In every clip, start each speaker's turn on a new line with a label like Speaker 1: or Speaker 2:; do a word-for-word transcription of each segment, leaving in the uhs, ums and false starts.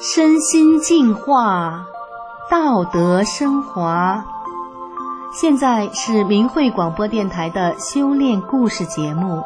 Speaker 1: 身心净化，道德升华。现在是明慧广播电台的修炼故事节目。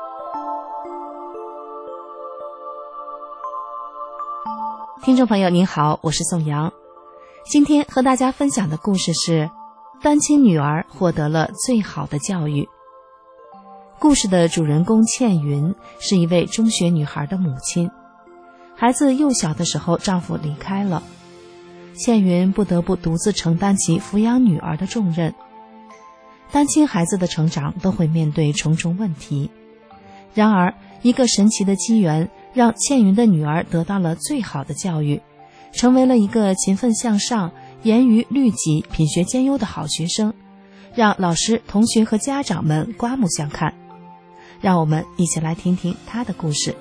Speaker 1: 听众朋友您好，我是宋阳。今天和大家分享的故事是单亲女儿获得了最好的教育。故事的主人公倩云是一位中学女孩的母亲，孩子幼小的时候丈夫离开了，倩云不得不独自承担起抚养女儿的重任。单亲孩子的成长都会面对重重问题，然而一个神奇的机缘让倩云的女儿得到了最好的教育，成为了一个勤奋向上、严于律己、品学兼优的好学生，让老师、同学和家长们刮目相看。让我们一起来听听她的故事。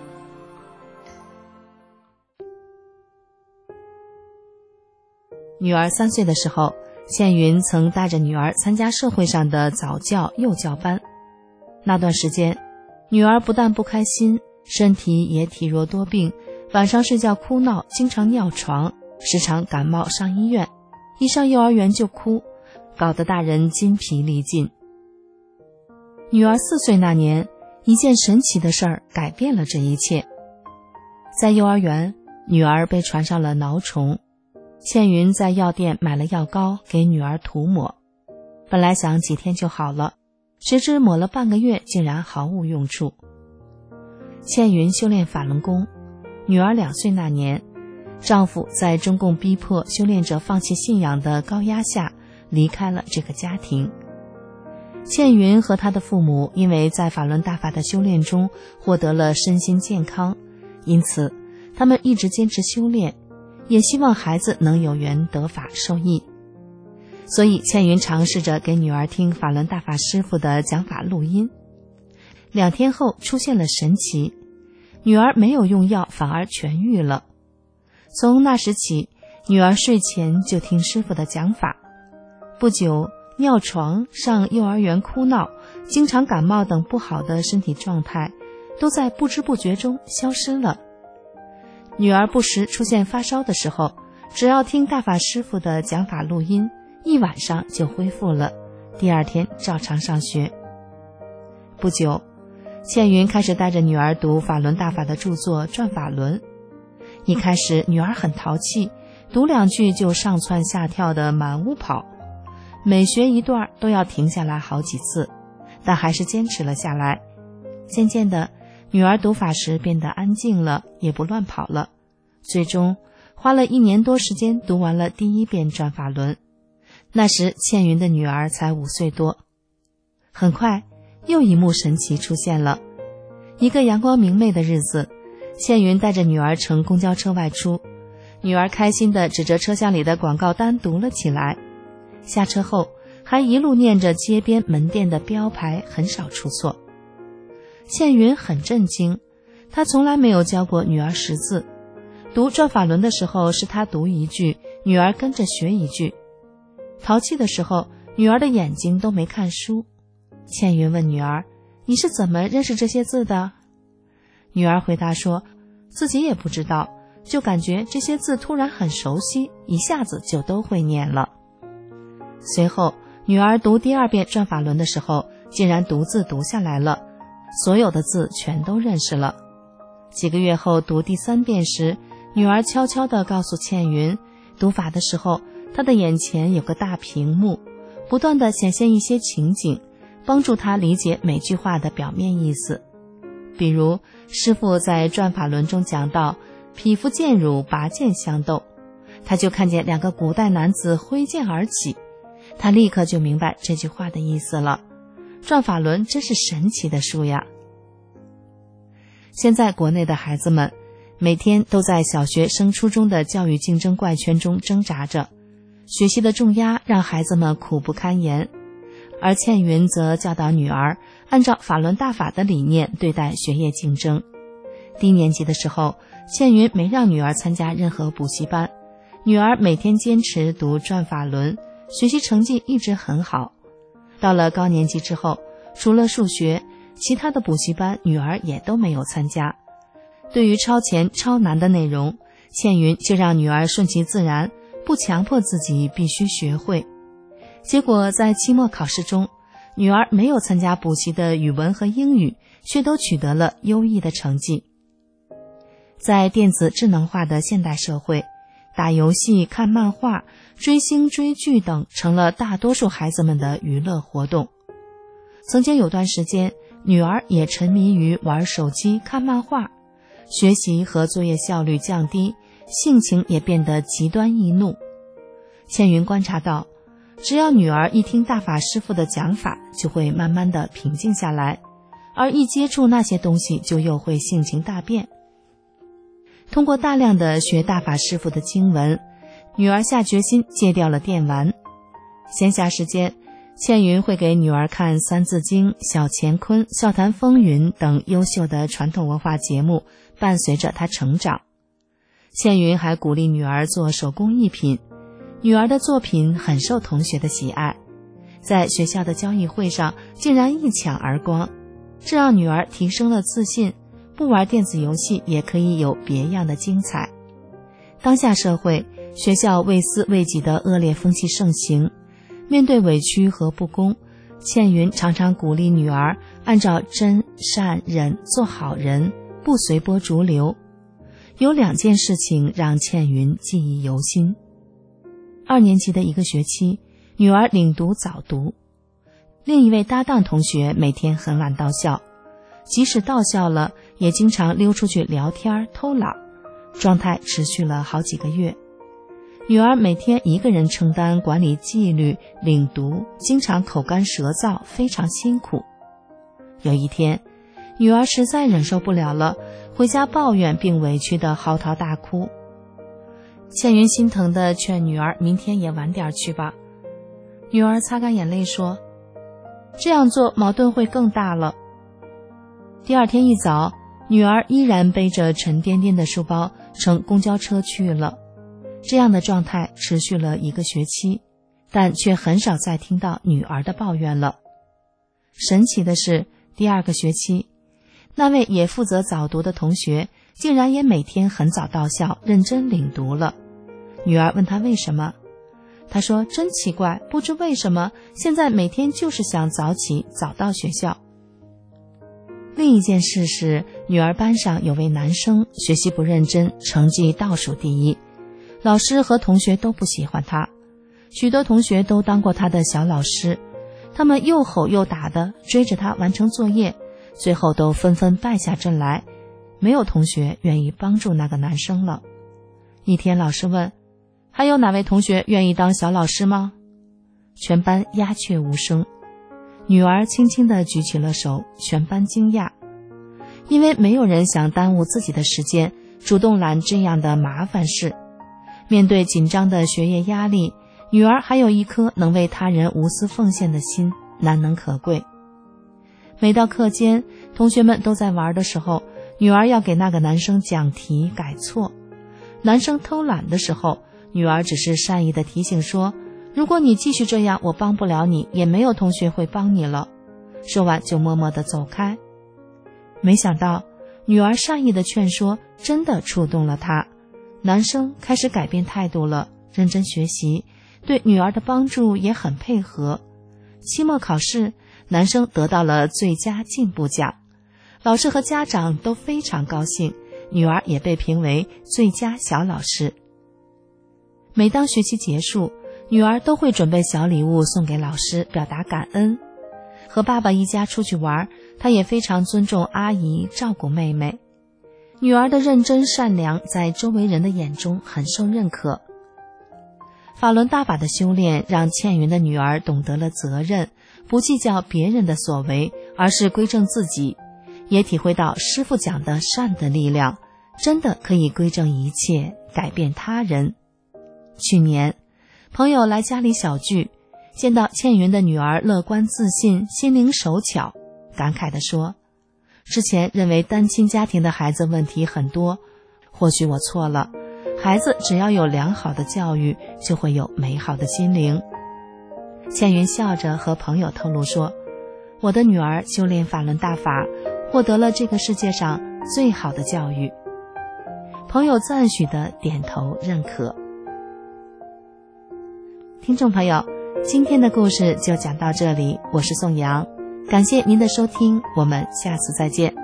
Speaker 1: 女儿三岁的时候，倩云曾带着女儿参加社会上的早教、幼教班。那段时间，女儿不但不开心，身体也体弱多病，晚上睡觉哭闹，经常尿床，时常感冒上医院，一上幼儿园就哭，搞得大人筋疲力尽。女儿四岁那年，一件神奇的事儿改变了这一切。在幼儿园，女儿被传上了挠虫，倩云在药店买了药膏给女儿涂抹，本来想几天就好了，谁知抹了半个月竟然毫无用处。倩云修炼法轮功，女儿两岁那年，丈夫在中共逼迫修炼者放弃信仰的高压下离开了这个家庭。倩云和她的父母因为在法轮大法的修炼中获得了身心健康，因此他们一直坚持修炼，也希望孩子能有缘得法受益。所以倩云尝试着给女儿听法轮大法师父的讲法录音。两天后出现了神奇，女儿没有用药反而痊愈了。从那时起，女儿睡前就听师父的讲法，不久尿床、上幼儿园哭闹、经常感冒等不好的身体状态都在不知不觉中消失了。女儿不时出现发烧的时候，只要听大法师父的讲法录音，一晚上就恢复了，第二天照常上学。不久，倩云开始带着女儿读法轮大法的著作《转法轮》。一开始女儿很淘气，读两句就上蹿下跳的满屋跑，每学一段都要停下来好几次，但还是坚持了下来。渐渐的，女儿读法时变得安静了，也不乱跑了，最终花了一年多时间读完了第一遍转法轮。那时倩云的女儿才五岁多。很快又一幕神奇出现了。一个阳光明媚的日子，倩云带着女儿乘公交车外出，女儿开心地指着车厢里的广告单读了起来，下车后还一路念着街边门店的标牌，很少出错。倩云很震惊，她从来没有教过女儿识字，读转法轮的时候是她读一句，女儿跟着学一句。淘气的时候，女儿的眼睛都没看书。倩云问女儿：“你是怎么认识这些字的？”女儿回答说：“自己也不知道，就感觉这些字突然很熟悉，一下子就都会念了。”随后，女儿读第二遍转法轮的时候，竟然独自读下来了，所有的字全都认识了。几个月后读第三遍时，女儿悄悄地告诉倩云，读法的时候，她的眼前有个大屏幕，不断地显现一些情景，帮助她理解每句话的表面意思。比如师父在转法轮中讲到匹夫剑辱，拔剑相斗，她就看见两个古代男子挥剑而起，她立刻就明白这句话的意思了。转法轮真是神奇的书呀！现在国内的孩子们每天都在小学升初中的教育竞争怪圈中挣扎着，学习的重压让孩子们苦不堪言。而倩云则教导女儿按照法轮大法的理念对待学业竞争。低年级的时候，倩云没让女儿参加任何补习班，女儿每天坚持读转法轮，学习成绩一直很好。到了高年级之后，除了数学，其他的补习班女儿也都没有参加。对于超前超难的内容， 倩云就让女儿顺其自然，不强迫自己必须学会。结果在期末考试中，女儿没有参加补习的语文和英语，却都取得了优异的成绩。在电子智能化的现代社会，打游戏、看漫画、追星追剧等成了大多数孩子们的娱乐活动。曾经有段时间，女儿也沉迷于玩手机、看漫画，学习和作业效率降低，性情也变得极端易怒。倩云观察到，只要女儿一听大法师父的讲法，就会慢慢的平静下来，而一接触那些东西就又会性情大变。通过大量的学大法师父的经文，女儿下决心戒掉了电玩。闲暇时间，倩云会给女儿看《三字经》、小乾坤、笑谈风云等优秀的传统文化节目，伴随着她成长。倩云还鼓励女儿做手工艺品，女儿的作品很受同学的喜爱，在学校的交易会上竟然一抢而光，这让女儿提升了自信，不玩电子游戏也可以有别样的精彩。当下社会，学校为私为己的恶劣风气盛行，面对委屈和不公，倩云常常鼓励女儿按照真善忍做好人，不随波逐流。有两件事情让倩云记忆犹新。二年级的一个学期，女儿领读早读，另一位搭档同学每天很晚到校，即使到校了，也经常溜出去聊天偷懒，状态持续了好几个月。女儿每天一个人承担管理纪律、领读，经常口干舌燥，非常辛苦。有一天，女儿实在忍受不了了，回家抱怨并委屈地嚎啕大哭。倩云心疼地劝女儿明天也晚点去吧。女儿擦干眼泪说，这样做矛盾会更大了。第二天一早，女儿依然背着沉甸甸的书包乘公交车去了。这样的状态持续了一个学期，但却很少再听到女儿的抱怨了。神奇的是，第二个学期，那位也负责早读的同学竟然也每天很早到校，认真领读了。女儿问他为什么，他说真奇怪，不知为什么现在每天就是想早起早到学校。另一件事是，女儿班上有位男生学习不认真，成绩倒数第一，老师和同学都不喜欢他，许多同学都当过他的小老师，他们又吼又打的追着他完成作业，最后都纷纷败下阵来，没有同学愿意帮助那个男生了。一天老师问，还有哪位同学愿意当小老师吗？全班鸦雀无声。女儿轻轻地举起了手，全班惊讶，因为没有人想耽误自己的时间，主动揽这样的麻烦事。面对紧张的学业压力，女儿还有一颗能为他人无私奉献的心，难能可贵。每到课间，同学们都在玩的时候，女儿要给那个男生讲题改错。男生偷懒的时候，女儿只是善意的提醒说，如果你继续这样，我帮不了你，也没有同学会帮你了。说完就默默地走开。没想到女儿善意的劝说真的触动了他，男生开始改变态度了，认真学习，对女儿的帮助也很配合。期末考试，男生得到了最佳进步奖，老师和家长都非常高兴，女儿也被评为最佳小老师。每当学期结束，女儿都会准备小礼物送给老师，表达感恩。和爸爸一家出去玩，她也非常尊重阿姨，照顾妹妹。女儿的认真善良在周围人的眼中很受认可。法轮大法的修炼让倩云的女儿懂得了责任，不计较别人的所为，而是归正自己，也体会到师父讲的善的力量，真的可以归正一切，改变他人。去年朋友来家里小聚，见到倩云的女儿乐观自信，心灵手巧，感慨地说，之前认为单亲家庭的孩子问题很多，或许我错了，孩子只要有良好的教育，就会有美好的心灵。倩云笑着和朋友透露说，我的女儿修炼法轮大法，获得了这个世界上最好的教育。 朋友赞许的点头认可。听众朋友，今天的故事就讲到这里，我是宋阳，感谢您的收听，我们下次再见。